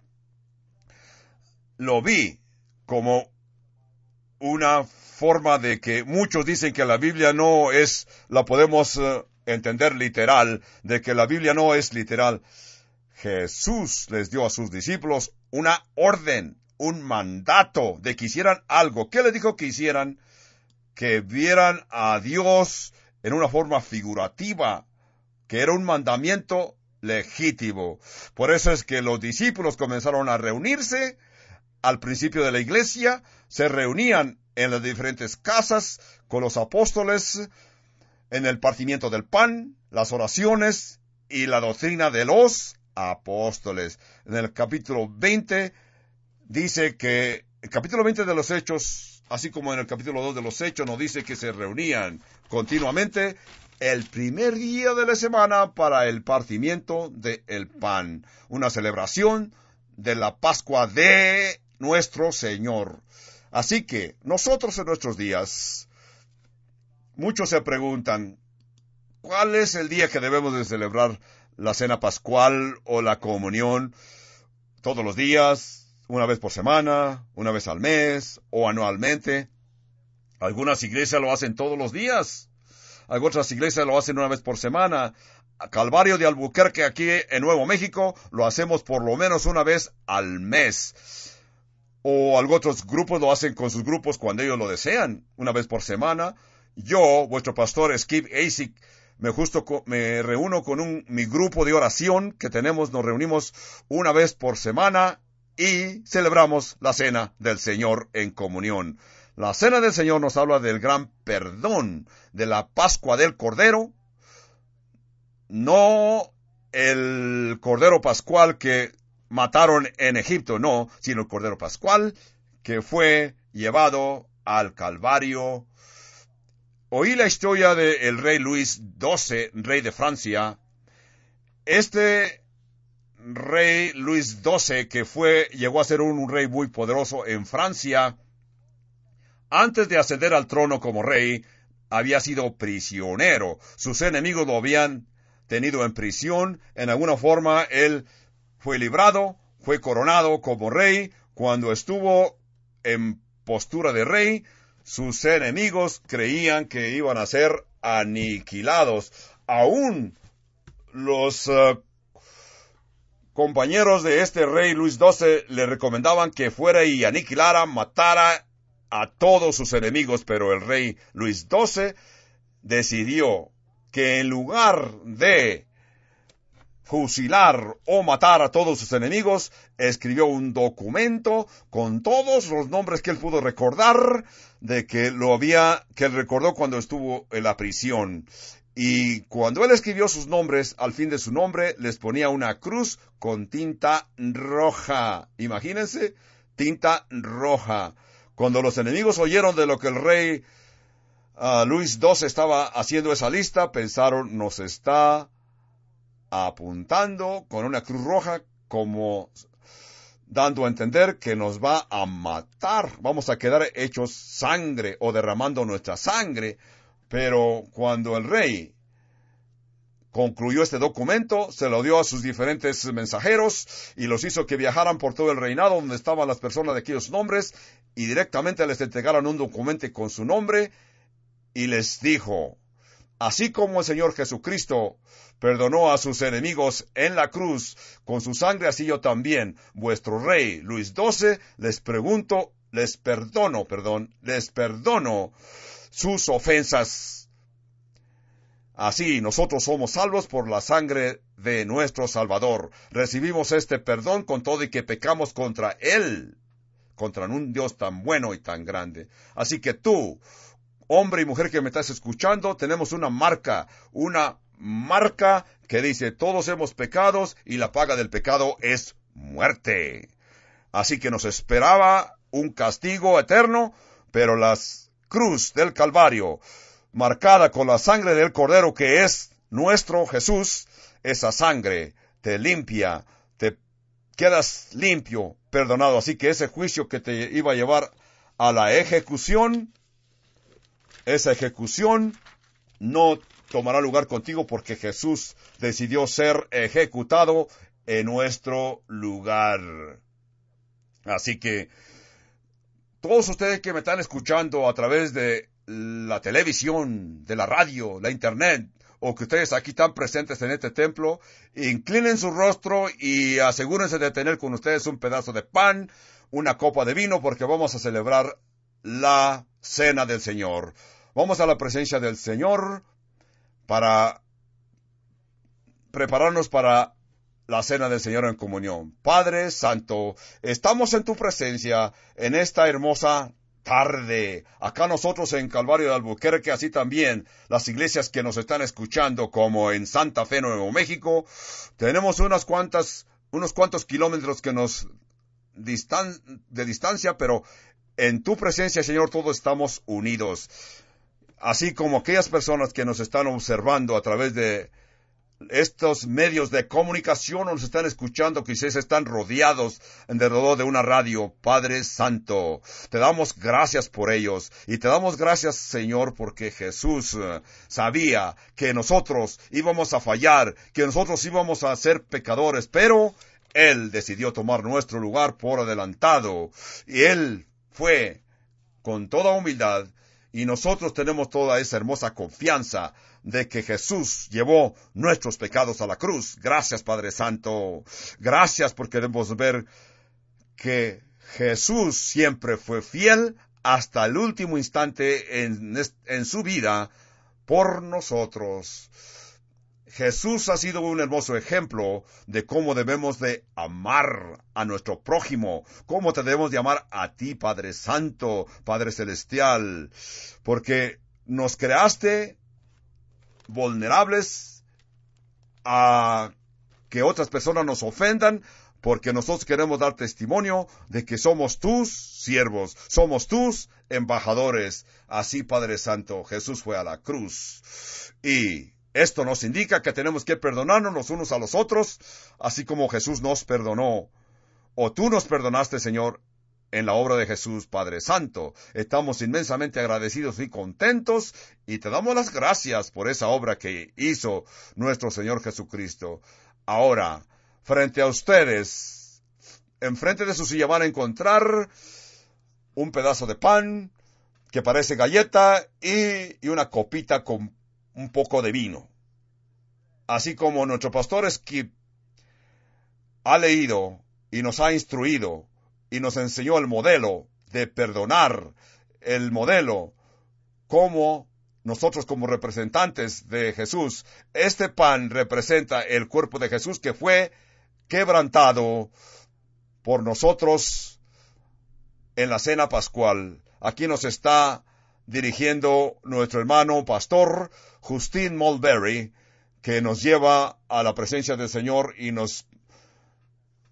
lo vi como una forma de que muchos dicen que la Biblia no es, la podemos uh, entender literal, de que la Biblia no es literal. Jesús les dio a sus discípulos una orden, un mandato de que hicieran algo. ¿Qué les dijo que hicieran? Que vieran a Dios en una forma figurativa, que era un mandamiento legítimo. Por eso es que los discípulos comenzaron a reunirse. Al principio de la iglesia, se reunían en las diferentes casas con los apóstoles, en el partimiento del pan, las oraciones y la doctrina de los apóstoles. En el capítulo veinte dice que, el capítulo veinte de los Hechos, así como en el capítulo dos de los Hechos, nos dice que se reunían continuamente el primer día de la semana para el partimiento del pan, una celebración de la Pascua de nuestro Señor. Así que nosotros en nuestros días, muchos se preguntan, ¿cuál es el día que debemos de celebrar la cena pascual o la comunión? ¿Todos los días? ¿Una vez por semana? ¿Una vez al mes? ¿O anualmente? Algunas iglesias lo hacen todos los días. Algunas iglesias lo hacen una vez por semana. Calvario de Albuquerque, aquí en Nuevo México, lo hacemos por lo menos una vez al mes. O algunos grupos lo hacen con sus grupos cuando ellos lo desean, una vez por semana. Yo, vuestro pastor Skip Asik, me justo me reúno con un, mi grupo de oración que tenemos, nos reunimos una vez por semana y celebramos la cena del Señor en comunión. La cena del Señor nos habla del gran perdón, de la Pascua del Cordero, no el Cordero Pascual que mataron en Egipto, no, sino el Cordero Pascual que fue llevado al Calvario. Oí la historia del rey Luis doce, rey de Francia. Este rey Luis doce, que fue, llegó a ser un, un rey muy poderoso en Francia, antes de ascender al trono como rey, había sido prisionero. Sus enemigos lo habían tenido en prisión. En alguna forma, él fue librado, fue coronado como rey. Cuando estuvo en postura de rey, sus enemigos creían que iban a ser aniquilados. Aún los uh, compañeros de este rey Luis doce le recomendaban que fuera y aniquilara, matara a todos sus enemigos, pero el rey Luis doce decidió que en lugar de fusilar o matar a todos sus enemigos, escribió un documento con todos los nombres que él pudo recordar de que lo había, que él recordó cuando estuvo en la prisión. Y cuando él escribió sus nombres, al fin de su nombre, les ponía una cruz con tinta roja. Imagínense, tinta roja. Cuando los enemigos oyeron de lo que el rey uh, Luis doce estaba haciendo esa lista, pensaron, nos está apuntando con una cruz roja, como dando a entender que nos va a matar. Vamos a quedar hechos sangre o derramando nuestra sangre. Pero cuando el rey concluyó este documento, se lo dio a sus diferentes mensajeros y los hizo que viajaran por todo el reinado donde estaban las personas de aquellos nombres y directamente les entregaron un documento con su nombre y les dijo, así como el Señor Jesucristo perdonó a sus enemigos en la cruz con su sangre, así yo también, vuestro rey Luis doce, les pregunto, les perdono, perdón, les perdono sus ofensas. Así nosotros somos salvos por la sangre de nuestro Salvador. Recibimos este perdón con todo y que pecamos contra Él, contra un Dios tan bueno y tan grande. Así que tú, hombre y mujer que me estás escuchando, tenemos una marca, una marca que dice, todos hemos pecado y la paga del pecado es muerte. Así que nos esperaba un castigo eterno, pero la cruz del Calvario, marcada con la sangre del Cordero que es nuestro Jesús, esa sangre te limpia, te quedas limpio, perdonado. Así que ese juicio que te iba a llevar a la ejecución, esa ejecución no tomará lugar contigo porque Jesús decidió ser ejecutado en nuestro lugar. Así que todos ustedes que me están escuchando a través de la televisión, de la radio, la internet, o que ustedes aquí están presentes en este templo, inclinen su rostro y asegúrense de tener con ustedes un pedazo de pan, una copa de vino, porque vamos a celebrar la cena del Señor. Vamos a la presencia del Señor para prepararnos para la cena del Señor en comunión. Padre Santo, estamos en tu presencia en esta hermosa tarde, acá nosotros en Calvario de Albuquerque, así también las iglesias que nos están escuchando como en Santa Fe, Nuevo México. Tenemos unas cuantas, unos cuantos kilómetros que nos distan de distancia, pero en tu presencia, Señor, todos estamos unidos. Así como aquellas personas que nos están observando a través de estos medios de comunicación, nos están escuchando, quizás están rodeados alrededor de una radio. Padre Santo, te damos gracias por ellos y te damos gracias, Señor, porque Jesús uh, sabía que nosotros íbamos a fallar, que nosotros íbamos a ser pecadores, pero Él decidió tomar nuestro lugar por adelantado y Él fue con toda humildad. Y nosotros tenemos toda esa hermosa confianza de que Jesús llevó nuestros pecados a la cruz. Gracias, Padre Santo. Gracias porque debemos ver que Jesús siempre fue fiel hasta el último instante en, en su vida por nosotros. Jesús ha sido un hermoso ejemplo de cómo debemos de amar a nuestro prójimo, cómo te debemos de amar a ti, Padre Santo, Padre Celestial, porque nos creaste vulnerables a que otras personas nos ofendan, porque nosotros queremos dar testimonio de que somos tus siervos, somos tus embajadores. Así, Padre Santo, Jesús fue a la cruz y esto nos indica que tenemos que perdonarnos los unos a los otros, así como Jesús nos perdonó, o tú nos perdonaste, Señor, en la obra de Jesús, Padre Santo. Estamos inmensamente agradecidos y contentos, y te damos las gracias por esa obra que hizo nuestro Señor Jesucristo. Ahora, frente a ustedes, enfrente de su silla van a encontrar un pedazo de pan que parece galleta y, y una copita con un poco de vino. Así como nuestro pastor Skip ha leído y nos ha instruido y nos enseñó el modelo de perdonar, el modelo como nosotros como representantes de Jesús, este pan representa el cuerpo de Jesús que fue quebrantado por nosotros en la cena pascual. Aquí nos está dirigiendo nuestro hermano pastor Justin Mulberry, que nos lleva a la presencia del Señor y nos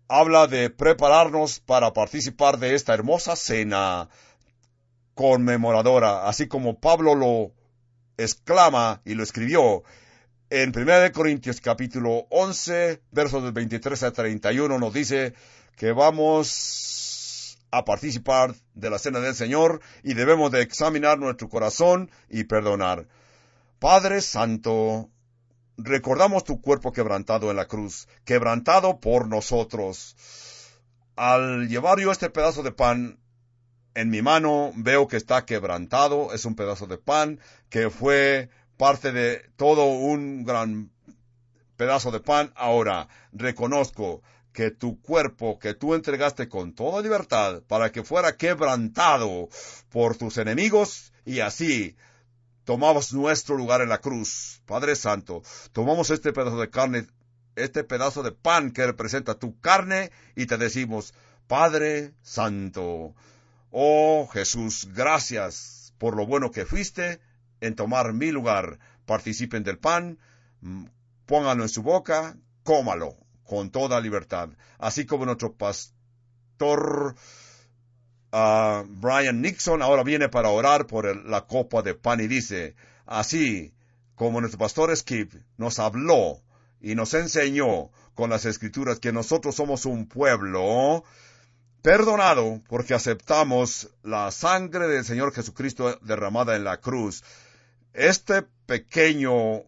habla de prepararnos para participar de esta hermosa cena conmemoradora, así como Pablo lo exclama y lo escribió en primera de Corintios capítulo once, versos del veintitrés a treinta y uno, nos dice que vamos a participar de la cena del Señor y debemos de examinar nuestro corazón y perdonar. Padre Santo, recordamos tu cuerpo quebrantado en la cruz, quebrantado por nosotros. Al llevar yo este pedazo de pan en mi mano, veo que está quebrantado. Es un pedazo de pan que fue parte de todo un gran pedazo de pan. Ahora, reconozco que tu cuerpo, que tú entregaste con toda libertad para que fuera quebrantado por tus enemigos, y así tomamos nuestro lugar en la cruz. Padre Santo, tomamos este pedazo de carne, este pedazo de pan que representa tu carne, y te decimos, Padre Santo, oh Jesús, gracias por lo bueno que fuiste en tomar mi lugar. Participen del pan, pónganlo en su boca, cómalo con toda libertad. Así como nuestro pastor Uh, Brian Nixon ahora viene para orar por el, la copa de pan, y dice, así como nuestro pastor Skip nos habló y nos enseñó con las escrituras que nosotros somos un pueblo perdonado porque aceptamos la sangre del Señor Jesucristo derramada en la cruz. Este pequeño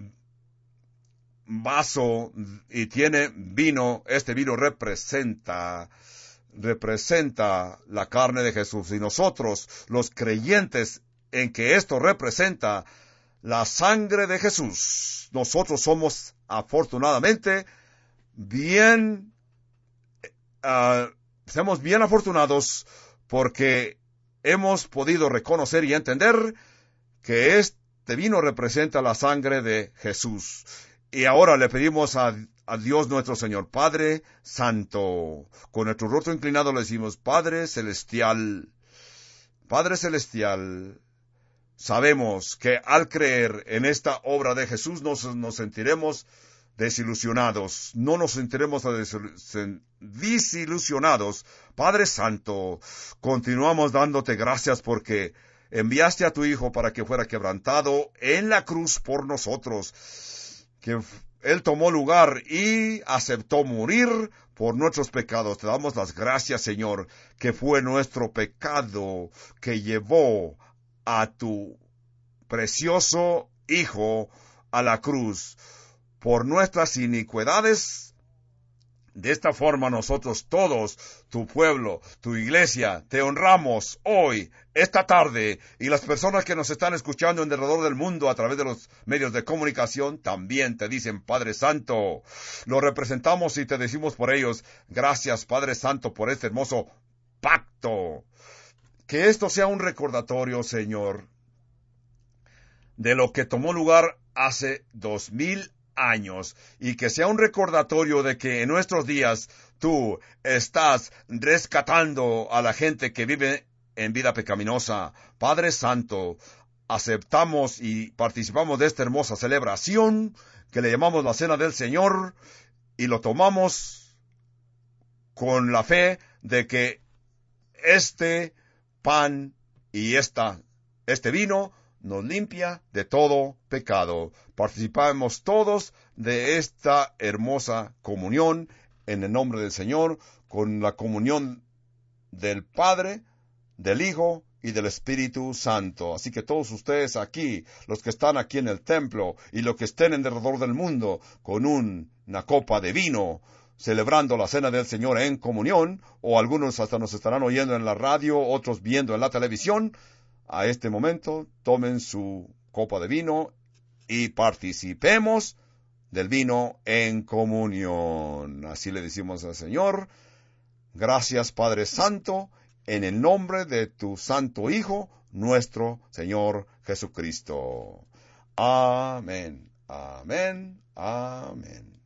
vaso y tiene vino, este vino representa representa la carne de Jesús, y nosotros, los creyentes en que esto representa la sangre de Jesús, nosotros somos afortunadamente bien, uh, somos bien afortunados porque hemos podido reconocer y entender que este vino representa la sangre de Jesús. Y ahora le pedimos a A Dios nuestro Señor, Padre Santo, con nuestro rostro inclinado le decimos, Padre Celestial, Padre Celestial, sabemos que al creer en esta obra de Jesús nos, nos sentiremos desilusionados, no nos sentiremos desilusionados. Padre Santo, continuamos dándote gracias porque enviaste a tu Hijo para que fuera quebrantado en la cruz por nosotros, que Él tomó lugar y aceptó morir por nuestros pecados. Te damos las gracias, Señor, que fue nuestro pecado que llevó a tu precioso Hijo a la cruz por nuestras iniquidades. De esta forma nosotros todos, tu pueblo, tu iglesia, te honramos hoy, esta tarde, y las personas que nos están escuchando en alrededor del mundo a través de los medios de comunicación también te dicen, Padre Santo, lo representamos y te decimos por ellos, gracias Padre Santo por este hermoso pacto. Que esto sea un recordatorio, Señor, de lo que tomó lugar hace dos mil años, y que sea un recordatorio de que en nuestros días tú estás rescatando a la gente que vive en vida pecaminosa. Padre Santo, aceptamos y participamos de esta hermosa celebración que le llamamos la Cena del Señor, y lo tomamos con la fe de que este pan y esta, este vino nos limpia de todo pecado. Participamos todos de esta hermosa comunión en el nombre del Señor, con la comunión del Padre, del Hijo y del Espíritu Santo. Así que todos ustedes aquí, los que están aquí en el templo y los que estén alrededor del mundo, con un, una copa de vino, celebrando la Cena del Señor en comunión, o algunos hasta nos estarán oyendo en la radio, otros viendo en la televisión, a este momento tomen su copa de vino y participemos del vino en comunión. Así le decimos al Señor, gracias Padre Santo, en el nombre de tu Santo Hijo, nuestro Señor Jesucristo. Amén, amén, amén.